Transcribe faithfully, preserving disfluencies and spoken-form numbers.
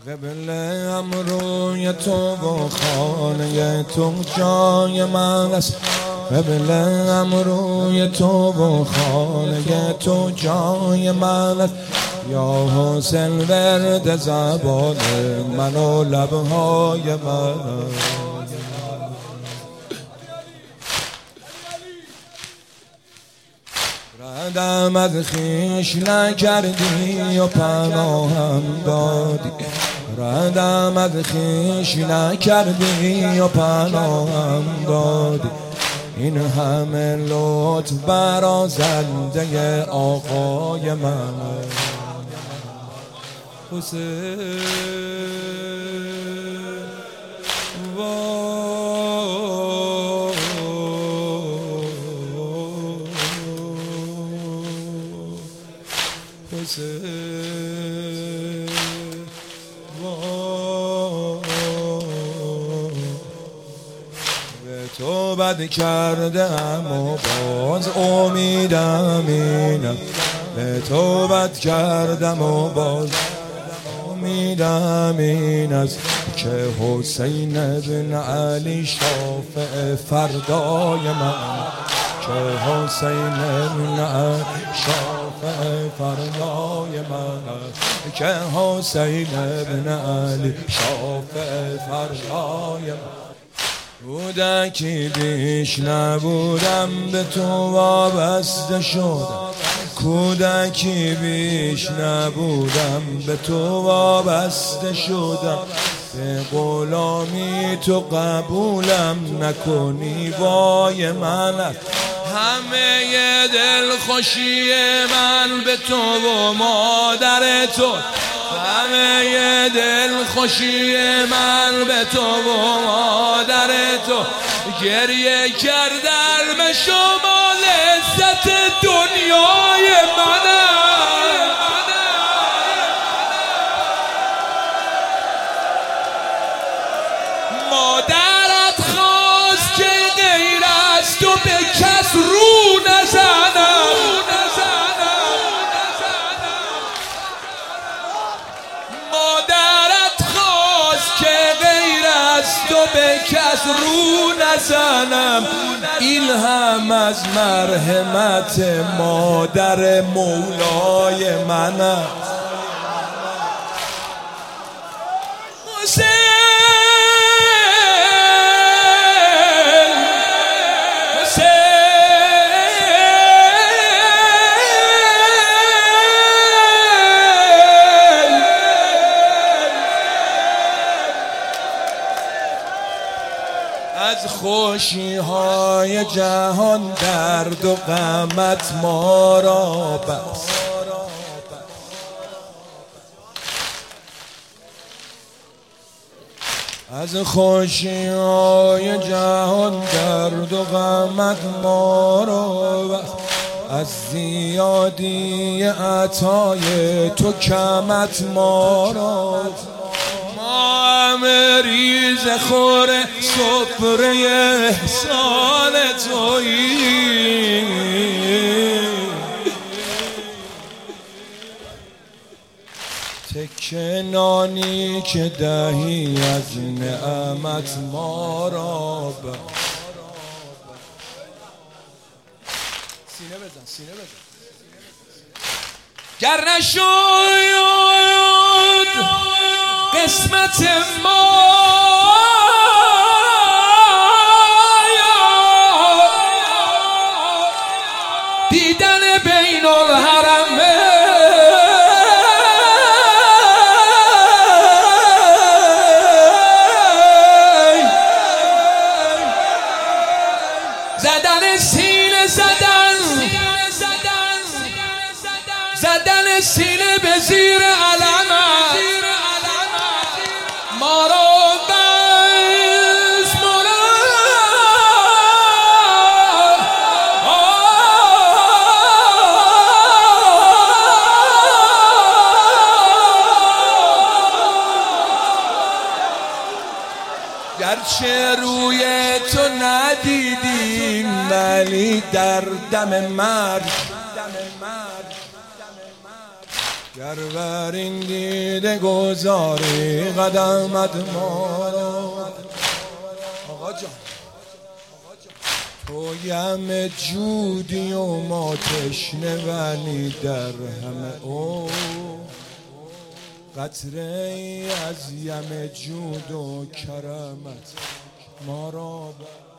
قبله‌ام روی تو و خانه تو جای من است. قبله‌ام روی تو و خانه تو جای من است. یا حسین ورد زبان من و لبهای من. ردم از خویش نکردی و پناهم دادی. ردم از خویش نکردی و پناهم دادی. این همه لطف برازنده آقای من حسین. به تو بد کردم و باز امیدم اینم. به تو بد کردم و باز امیدم این است که حسین بن علی شافع فردای من. که حسین بن علی شافع فردای من. که حسین بن علی شافع فردای من. کودکی بیش نبودم به تو وابسته شدم. کودکی بیش نبودم به تو وابسته شدم. به غلامی تو قبولم نکنی وای من. همه دل خوشی من به تو و مادر تو. همه دل خوشی من به تو و مادر تو. گریه کردن به شما لذت دنیای منه. مادرت خواست که غیر از تو به کس رو نزنم. مادرت خواست که غیر از تو به کس رو نزنم. این هم از مرحمت مادر مولای من است. حسین از خوشی های جهان درد و غمت ما را بس. از خوشی های جهان درد و غمت ما را بس. از زیادی عطای تو کمت ما را. ریز خور سفره احسان تویی. تکه نانی که دهی از نعمت ما را. سینه بزن سینه بزن. گر نشد قسمت ما دیدن بین الحرمین. زدن سینه زدن زدن سینه به زیر علم ما را بس مولا. گرچه روی تو ندیدیم ولی در دم مرگ در این دیده گذاری قدمت ما را. آقا جان تو یم جودی و ما تشنه ولی در همه او قطره ای از یم جود و کرمت ما را